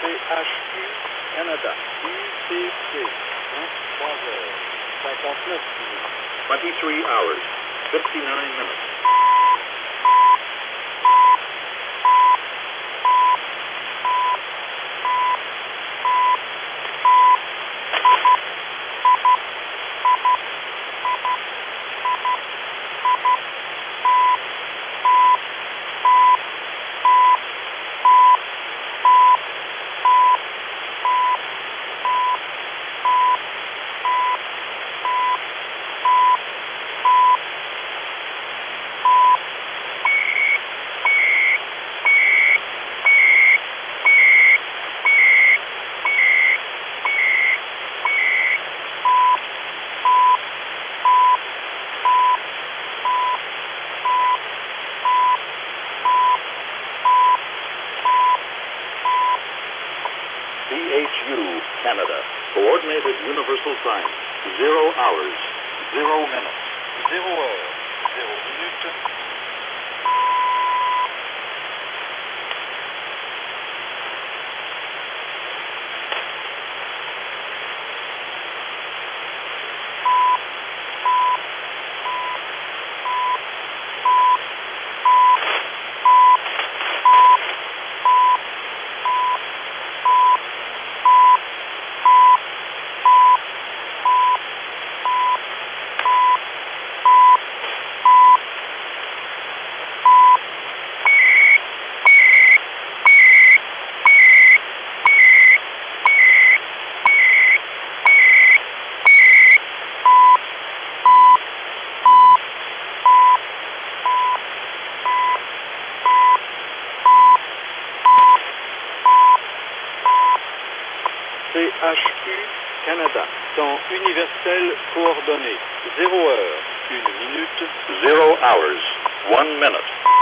CHU Canada, UTC, 23h59 minutes. 23 hours, 59 minutes. CHU, Canada. Coordinated Universal Time. 0 hours, 0 minutes. 0 heure, 0 minute. CHU Canada, temps universel coordonné, 0 heure, 1 minute. 0 hours, 1 minute.